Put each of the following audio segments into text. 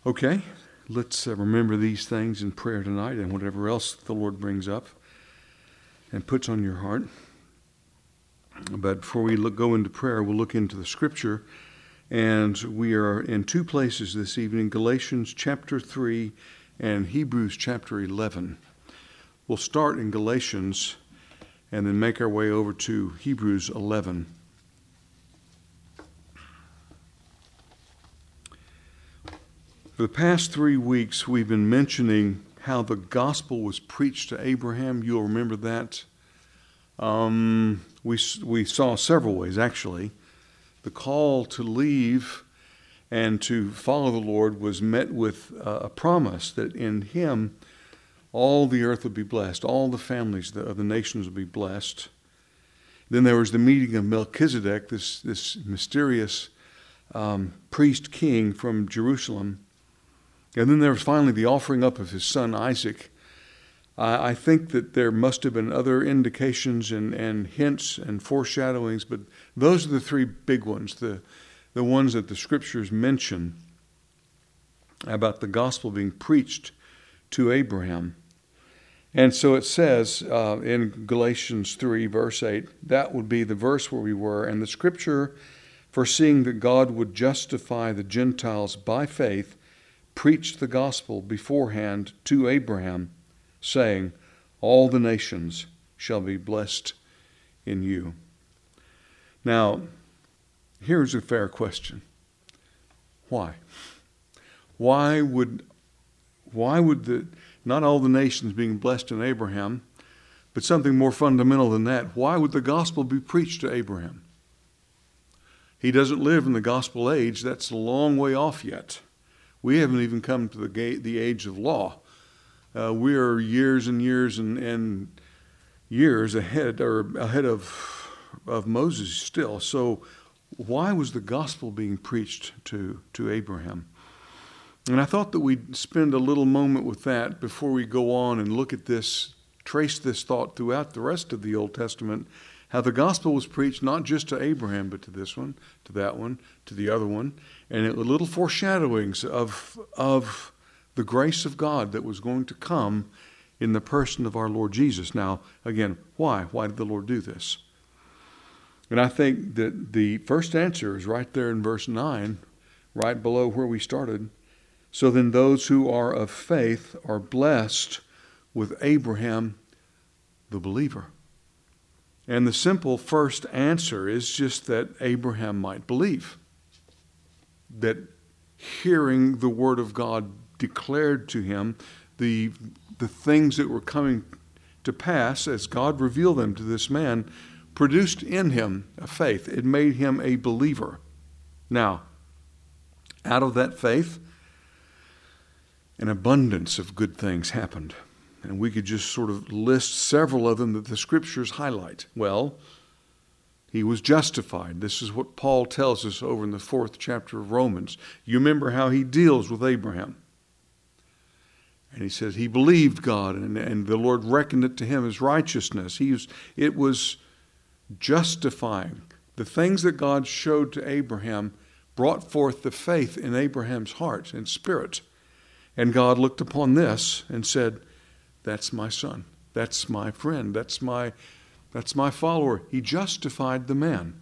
Okay, let's remember these things in prayer tonight and whatever else the Lord brings up and puts on your heart. But before we go into prayer, we'll look into the Scripture. And we are in two places this evening, Galatians chapter 3 and Hebrews chapter 11. We'll start in Galatians and then make our way over to Hebrews 11. For the past 3 weeks, we've been mentioning how the gospel was preached to Abraham. You'll remember that. We saw several ways, actually. The call to leave and to follow the Lord was met with a promise that in Him all the earth would be blessed, all the families of the nations would be blessed. Then there was the meeting of Melchizedek, this mysterious priest king from Jerusalem. And then there was finally the offering up of his son Isaac. I think that there must have been other indications and hints and foreshadowings, but those are the three big ones, the ones that the Scriptures mention about the gospel being preached to Abraham. And so it says in Galatians 3, verse 8, that would be the verse where we were, and the Scripture, foreseeing that God would justify the Gentiles by faith, preached the gospel beforehand to Abraham, saying, all the nations shall be blessed in you. Now, here's a fair question. Why? Why would not all the nations being blessed in Abraham, but something more fundamental than that, why would the gospel be preached to Abraham? He doesn't live in the gospel age. That's a long way off yet. We haven't even come to the age of law. We are years and years and years ahead of Moses still. So why was the gospel being preached to Abraham? And I thought that we'd spend a little moment with that before we go on and look at this, trace this thought throughout the rest of the Old Testament, how the gospel was preached not just to Abraham, but to this one, to that one, to the other one, and it were little foreshadowings of the grace of God that was going to come in the person of our Lord Jesus. Now, again, why? Why did the Lord do this? And I think that the first answer is right there in verse 9, right below where we started. So then those who are of faith are blessed with Abraham, the believer. And the simple first answer is just that Abraham might believe. That hearing the word of God declared to him, the things that were coming to pass as God revealed them to this man, produced in him a faith. It made him a believer. Now, out of that faith, an abundance of good things happened. And we could just sort of list several of them that the Scriptures highlight. Well, he was justified. This is what Paul tells us over in the 4th chapter of Romans. You remember how he deals with Abraham. And he says he believed God, and the Lord reckoned it to him as righteousness. It was justifying. The things that God showed to Abraham brought forth the faith in Abraham's heart and spirit. And God looked upon this and said, that's my son. That's my friend. That's my follower. He justified the man.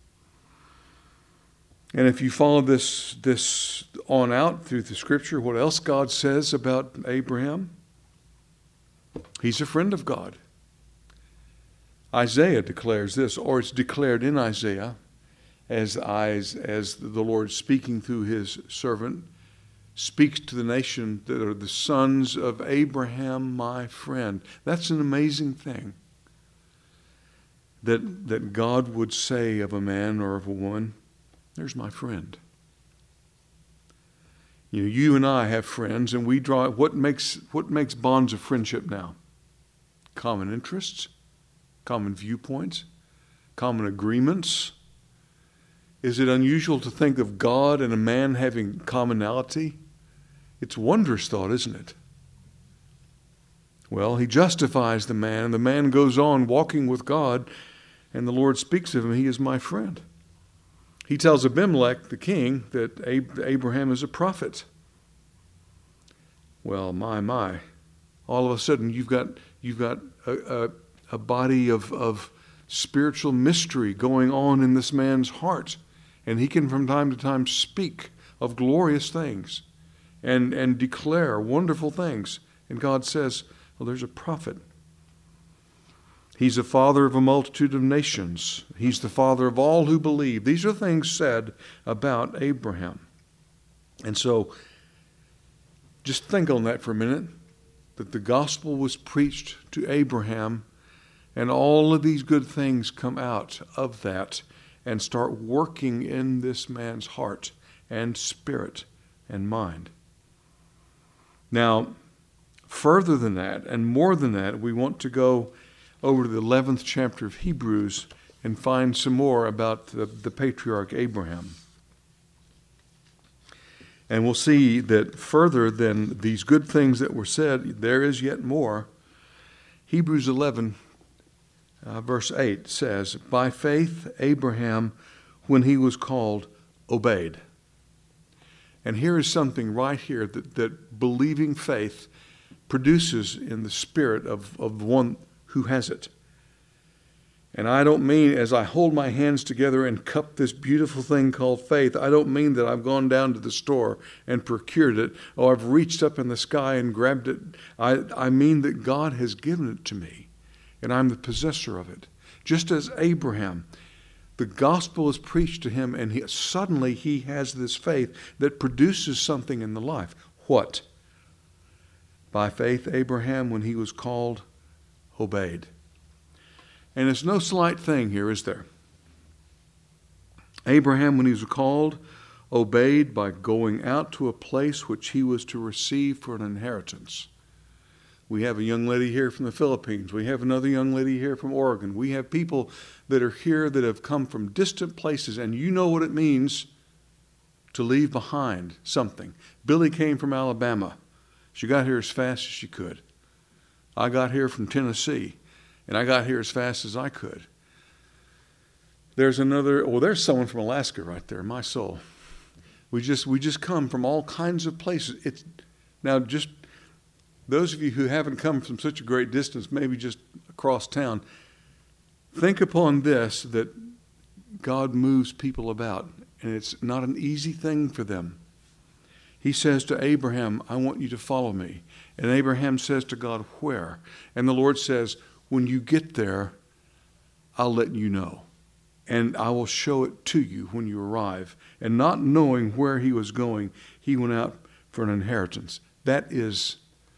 And if you follow this on out through the Scripture, what else God says about Abraham? He's a friend of God. Isaiah declares this, or it's declared in Isaiah as the Lord speaking through his servant speaks to the nation that are the sons of Abraham, my friend. That's an amazing thing. That God would say of a man or of a woman, there's my friend. You and I have friends, and we draw what makes bonds of friendship now? Common interests, common viewpoints, common agreements. Is it unusual to think of God and a man having commonality? It's a wondrous thought, isn't it? Well, he justifies the man, and the man goes on walking with God, and the Lord speaks of him, he is my friend. He tells Abimelech, the king, that Abraham is a prophet. Well, my. All of a sudden, you've got a body of spiritual mystery going on in this man's heart. And he can from time to time speak of glorious things and declare wonderful things. And God says, well, there's a prophet. He's the father of a multitude of nations. He's the father of all who believe. These are things said about Abraham. And so, just think on that for a minute, that the gospel was preached to Abraham, and all of these good things come out of that and start working in this man's heart and spirit and mind. Now, further than that and more than that, we want to go over to the 11th chapter of Hebrews and find some more about the patriarch Abraham. And we'll see that further than these good things that were said, there is yet more. Hebrews 11, verse 8 says, by faith Abraham, when he was called, obeyed. And here is something right here that believing faith produces in the spirit of the one who has it. And I don't mean as I hold my hands together and cup this beautiful thing called faith, I don't mean that I've gone down to the store and procured it, or I've reached up in the sky and grabbed it. I mean that God has given it to me, and I'm the possessor of it. Just as Abraham, the gospel is preached to him, and suddenly he has this faith that produces something in the life. What? By faith, Abraham, when he was called, obeyed. And it's no slight thing here, is there? Abraham, when he was called, obeyed by going out to a place which he was to receive for an inheritance. We have a young lady here from the Philippines. We have another young lady here from Oregon. We have people that are here that have come from distant places, and you know what it means to leave behind something. Billy came from Alabama. She got here as fast as she could. I got here from Tennessee, and I got here as fast as I could. There's someone from Alaska right there, my soul. We just come from all kinds of places. Now, just those of you who haven't come from such a great distance, maybe just across town, think upon this, that God moves people about, and it's not an easy thing for them. He says to Abraham, I want you to follow me. And Abraham says to God, where? And the Lord says, when you get there, I'll let you know. And I will show it to you when you arrive. And not knowing where he was going, he went out for an inheritance. That's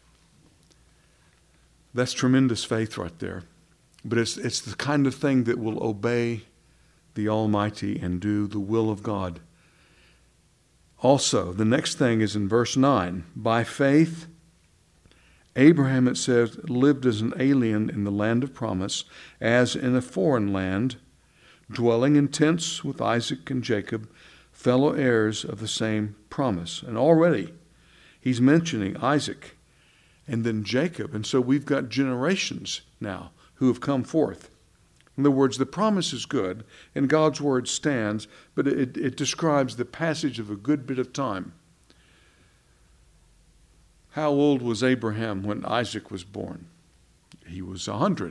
tremendous faith right there. But it's the kind of thing that will obey the Almighty and do the will of God. Also, the next thing is in verse 9. By faith, Abraham, it says, lived as an alien in the land of promise, as in a foreign land, dwelling in tents with Isaac and Jacob, fellow heirs of the same promise. And already he's mentioning Isaac and then Jacob. And so we've got generations now who have come forth. In other words, the promise is good, and God's word stands, but it describes the passage of a good bit of time. How old was Abraham when Isaac was born? He was 100.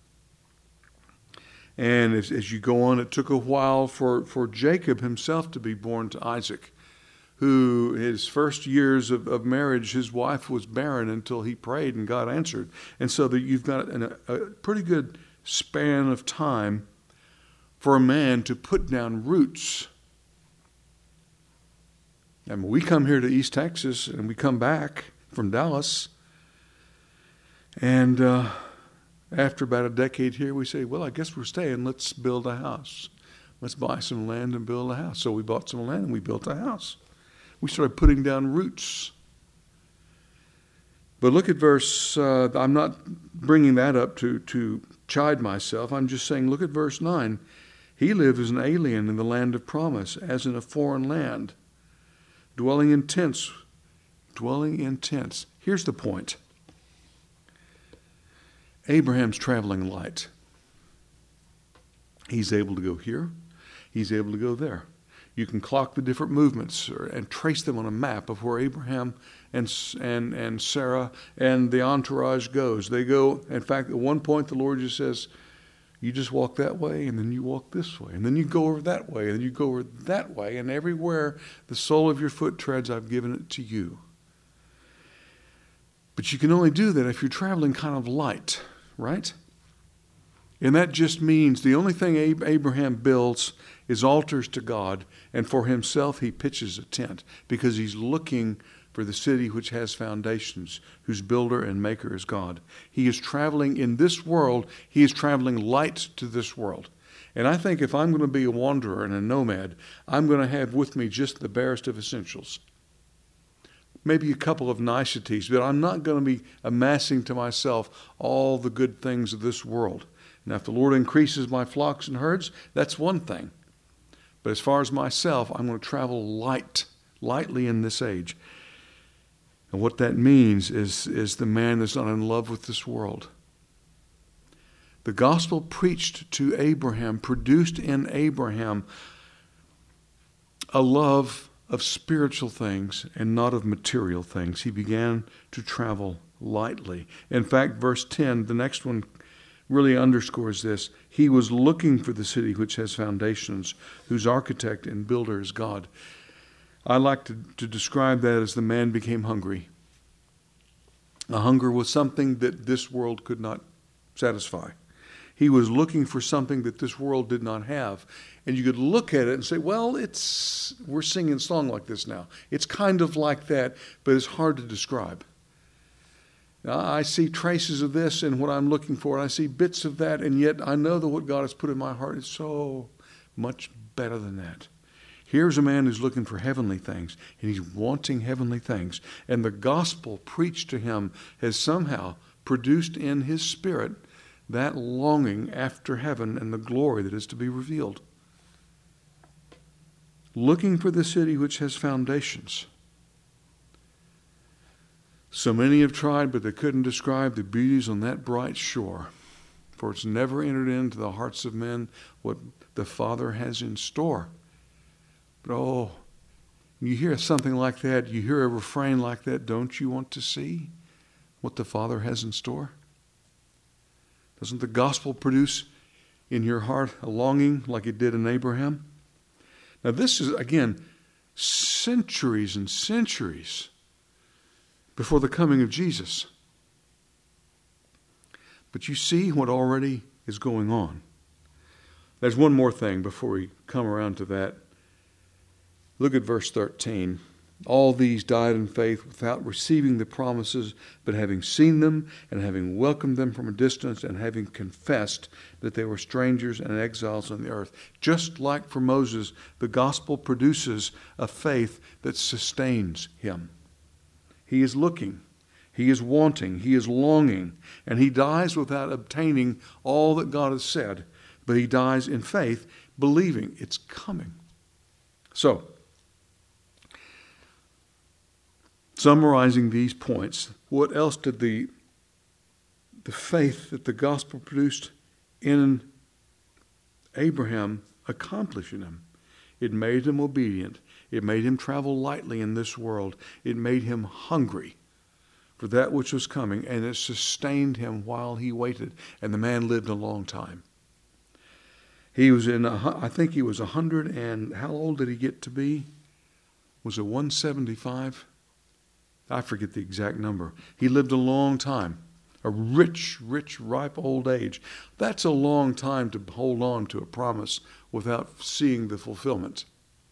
And as you go on, it took a while for Jacob himself to be born to Isaac, who his first years of marriage, his wife was barren until he prayed and God answered. And so that you've got a pretty good span of time for a man to put down roots. And we come here to East Texas and we come back from Dallas, and after about a decade here, we say, well, I guess we're staying. Let's build a house. Let's buy some land and build a house. So we bought some land and we built a house. We started putting down roots. But look at verse, I'm not bringing that up to chide myself. I'm just saying, look at verse 9. He lived as an alien in the land of promise, as in a foreign land, dwelling in tents. Here's the point. Abraham's traveling light. He's able to go here. He's able to go there. You can clock the different movements and trace them on a map of where Abraham and Sarah and the entourage goes. They go, in fact, at one point the Lord just says, you just walk that way, and then you walk this way, and then you go over that way, and then you go over that way, and everywhere the sole of your foot treads, I've given it to you. But you can only do that if you're traveling kind of light, right? And that just means the only thing Abraham builds is altars to God, and for himself he pitches a tent because he's looking for the city which has foundations, whose builder and maker is God. He is traveling in this world. He is traveling light to this world. And I think if I'm going to be a wanderer and a nomad, I'm going to have with me just the barest of essentials. Maybe a couple of niceties, but I'm not going to be amassing to myself all the good things of this world. Now, if the Lord increases my flocks and herds, that's one thing. But as far as myself, I'm going to travel lightly in this age. And what that means is the man that's not in love with this world. The gospel preached to Abraham produced in Abraham a love of spiritual things and not of material things. He began to travel lightly. In fact, verse 10, the next one, really underscores this. He was looking for the city which has foundations, whose architect and builder is God. I like to describe that as the man became hungry. A hunger was something that this world could not satisfy. He was looking for something that this world did not have. And you could look at it and say, well, we're singing a song like this now. It's kind of like that, but it's hard to describe. Now, I see traces of this in what I'm looking for, and I see bits of that, and yet I know that what God has put in my heart is so much better than that. Here's a man who's looking for heavenly things, and he's wanting heavenly things. And the gospel preached to him has somehow produced in his spirit that longing after heaven and the glory that is to be revealed. Looking for the city which has foundations. So many have tried, but they couldn't describe the beauties on that bright shore. For it's never entered into the hearts of men what the Father has in store. But you hear something like that, you hear a refrain like that, don't you want to see what the Father has in store? Doesn't the gospel produce in your heart a longing like it did in Abraham? Now this is, again, centuries and centuries before the coming of Jesus. But you see what already is going on. There's one more thing before we come around to that. Look at verse 13. All these died in faith without receiving the promises, but having seen them and having welcomed them from a distance and having confessed that they were strangers and exiles on the earth. Just like for Moses, the gospel produces a faith that sustains him. He is looking, he is wanting, he is longing, and he dies without obtaining all that God has said, but he dies in faith, believing it's coming. So, summarizing these points, what else did the faith that the gospel produced in Abraham accomplish in him? It made him obedient. It made him travel lightly in this world. It made him hungry for that which was coming, and it sustained him while he waited. And the man lived a long time. He was I think he was 100, and how old did he get to be? Was it 175? I forget the exact number. He lived a long time. A rich, ripe old age. That's a long time to hold on to a promise without seeing the fulfillment.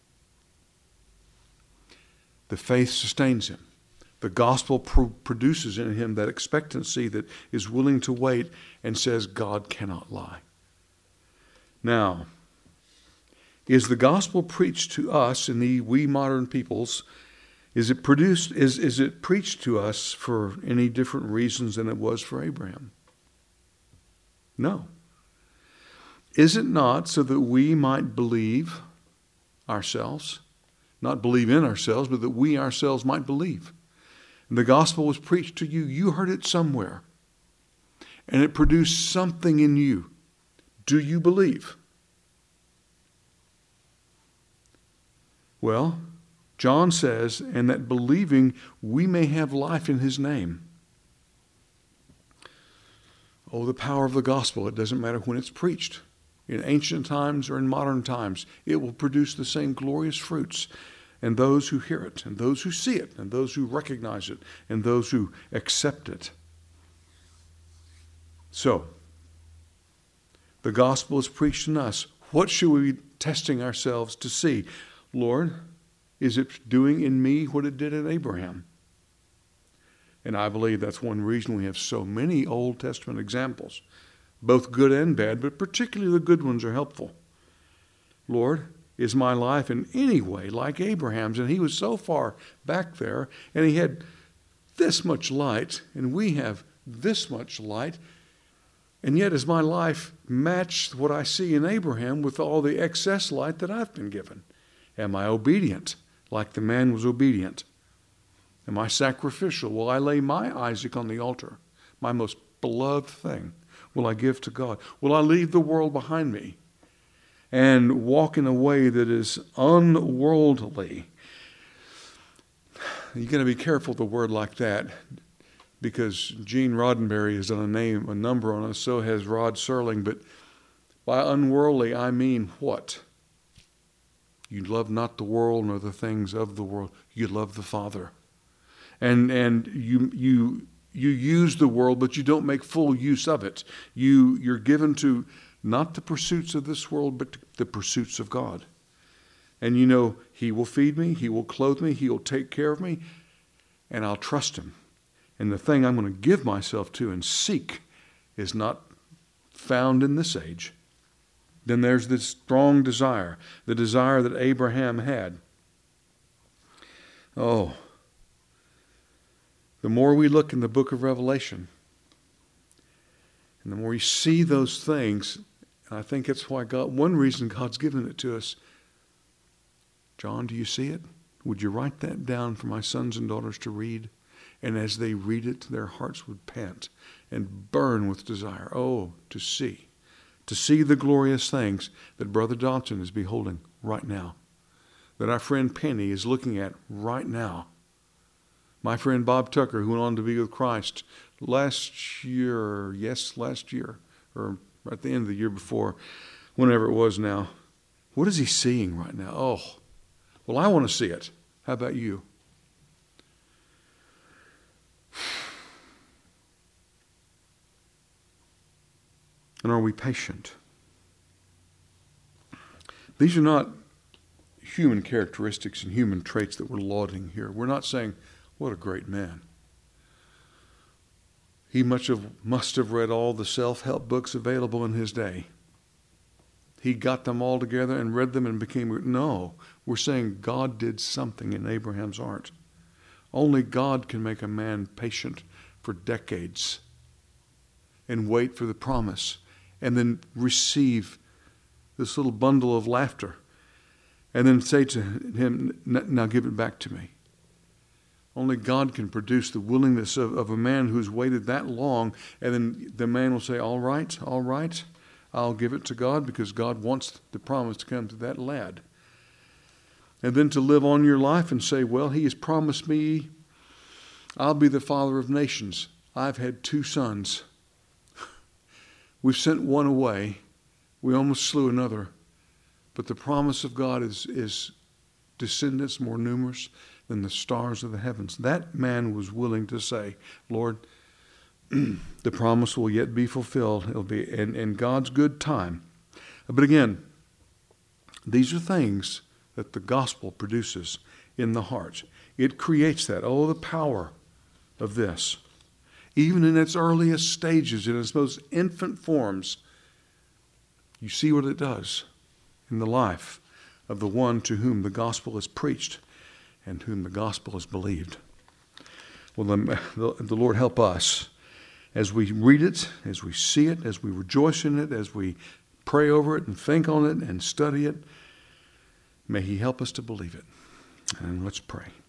The faith sustains him. The gospel produces in him that expectancy that is willing to wait and says God cannot lie. Now, is the gospel preached to us in the we modern peoples? Is it preached to us for any different reasons than it was for Abraham? No. Is it not so that we might believe ourselves? Not believe in ourselves, but that we ourselves might believe. And the gospel was preached to you. You heard it somewhere. And it produced something in you. Do you believe? Well, John says, and that believing we may have life in his name. Oh, the power of the gospel. It doesn't matter when it's preached. In ancient times or in modern times, it will produce the same glorious fruits. And those who hear it, and those who see it, and those who recognize it, and those who accept it. So, the gospel is preached in us. What should we be testing ourselves to see? Lord, is it doing in me what it did in Abraham? And I believe that's one reason we have so many Old Testament examples, both good and bad, but particularly the good ones are helpful. Lord, is my life in any way like Abraham's? And he was so far back there, and he had this much light, and we have this much light. And yet, is my life matched what I see in Abraham with all the excess light that I've been given? Am I obedient like the man was obedient? Am I sacrificial? Will I lay my Isaac on the altar, my most beloved thing? Will I give to God? Will I leave the world behind me and walk in a way that is unworldly? You've got to be careful with a word like that, because Gene Roddenberry has done a number on us, so has Rod Serling. But by unworldly, I mean what? You love not the world nor the things of the world. You love the Father. And you use the world, but you don't make full use of it. You're given to not the pursuits of this world, but the pursuits of God. And you know, he will feed me, he will clothe me, he will take care of me, and I'll trust him. And the thing I'm going to give myself to and seek is not found in this age. Then there's this strong desire, the desire that Abraham had. Oh, the more we look in the book of Revelation, and the more you see those things, and I think that's why one reason God's given it to us. John, do you see it? Would you write that down for my sons and daughters to read? And as they read it, their hearts would pant and burn with desire. Oh, to see the glorious things that Brother Dodson is beholding right now, that our friend Penny is looking at right now. My friend Bob Tucker, who went on to be with Christ last year, or at the end of the year before, whenever it was now. What is he seeing right now? Oh, well, I want to see it. How about you? And are we patient? These are not human characteristics and human traits that we're lauding here. We're not saying, what a great man. He must have read all the self-help books available in his day. He got them all together and read them and became... No, we're saying God did something in Abraham's heart. Only God can make a man patient for decades and wait for the promise and then receive this little bundle of laughter and then say to him, now give it back to me. Only God can produce the willingness of a man who's waited that long, and then the man will say, all right, I'll give it to God, because God wants the promise to come to that lad. And then to live on your life and say, well, he has promised me I'll be the father of nations. I've had 2 sons. We've sent one away. We almost slew another. But the promise of God is descendants more numerous than the stars of the heavens. That man was willing to say, Lord, the promise will yet be fulfilled. It'll be in God's good time. But again, these are things that the gospel produces in the heart. It creates that. Oh, the power of this. Even in its earliest stages, in its most infant forms, you see what it does in the life of the one to whom the gospel is preached and whom the gospel is believed. Well, the Lord help us as we read it, as we see it, as we rejoice in it, as we pray over it and think on it and study it. May he help us to believe it. And let's pray.